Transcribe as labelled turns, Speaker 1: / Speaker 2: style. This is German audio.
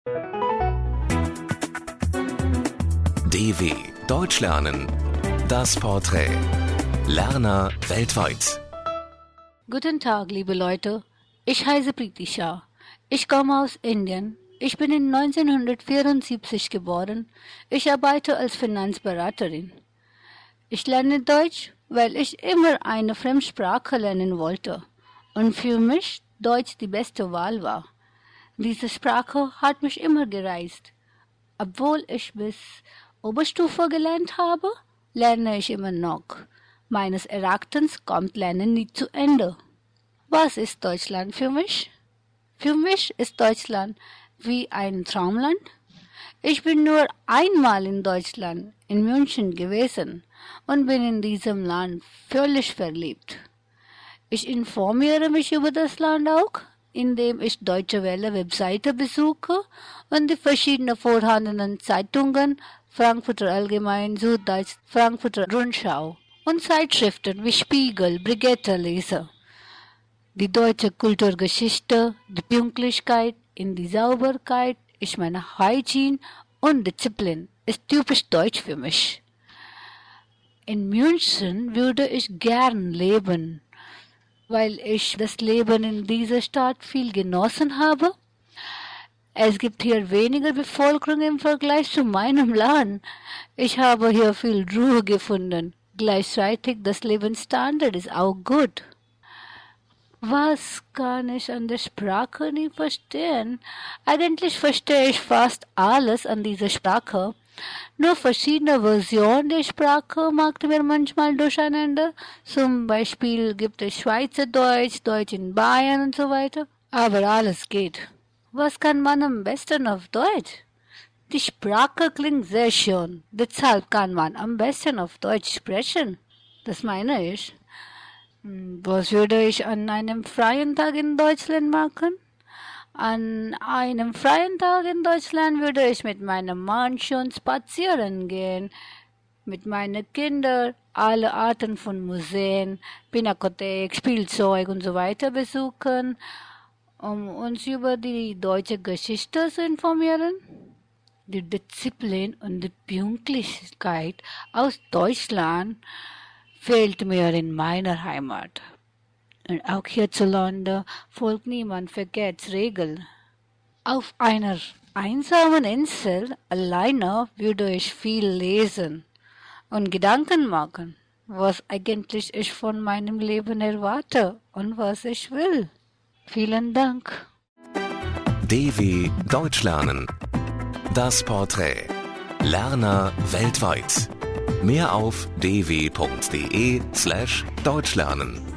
Speaker 1: DW Deutsch lernen. Das Porträt. Lerner weltweit.
Speaker 2: Guten Tag, liebe Leute. Ich heiße Pritisha. Ich komme aus Indien. Ich bin in 1974 geboren. Ich arbeite als Finanzberaterin. Ich lerne Deutsch, weil ich immer eine Fremdsprache lernen wollte und für mich Deutsch die beste Wahl war. Diese Sprache hat mich immer gereizt. Obwohl ich bis Oberstufe gelernt habe, lerne ich immer noch. Meines Erachtens kommt Lernen nie zu Ende. Was ist Deutschland für mich? Für mich ist Deutschland wie ein Traumland. Ich bin nur einmal in Deutschland, in München gewesen und bin in diesem Land völlig verliebt. Ich informiere mich über das Land auch, indem ich Deutsche Welle Webseite besuche und die verschiedenen vorhandenen Zeitungen, Frankfurter Allgemein, Süddeutsch, Frankfurter Rundschau und Zeitschriften wie Spiegel, Brigitte lese. Die deutsche Kulturgeschichte, die Pünktlichkeit, in die Sauberkeit, ich meine Hygiene und Disziplin ist typisch deutsch für mich. In München würde ich gern leben, weil ich das Leben in dieser Stadt viel genossen habe. Es gibt hier weniger Bevölkerung im Vergleich zu meinem Land. Ich habe hier viel Ruhe gefunden. Gleichzeitig das Lebensstandard ist auch gut. Was kann ich an der Sprache nie verstehen? Eigentlich verstehe ich fast alles an dieser Sprache. Nur verschiedene Versionen der Sprache macht mir manchmal durcheinander. Zum Beispiel gibt es Schweizerdeutsch, Deutsch in Bayern und so weiter. Aber alles geht. Was kann man am besten auf Deutsch? Die Sprache klingt sehr schön. Deshalb kann man am besten auf Deutsch sprechen. Das meine ich. Was würde ich an einem freien Tag in Deutschland machen? An einem freien Tag in Deutschland würde ich mit meinem Mann schon spazieren gehen, mit meinen Kindern alle Arten von Museen, Pinakothek, Spielzeug und so weiter besuchen, um uns über die deutsche Geschichte zu informieren. Die Disziplin und die Pünktlichkeit aus Deutschland fehlt mir in meiner Heimat. Und auch hierzulande folgt niemand Verkehrsregeln. Auf einer einsamen Insel alleine würde ich viel lesen und Gedanken machen, was eigentlich ich von meinem Leben erwarte und was ich will. Vielen Dank.
Speaker 1: DW Deutsch lernen. Das Porträt. Lerner weltweit. Mehr auf dw.de/deutschlernen.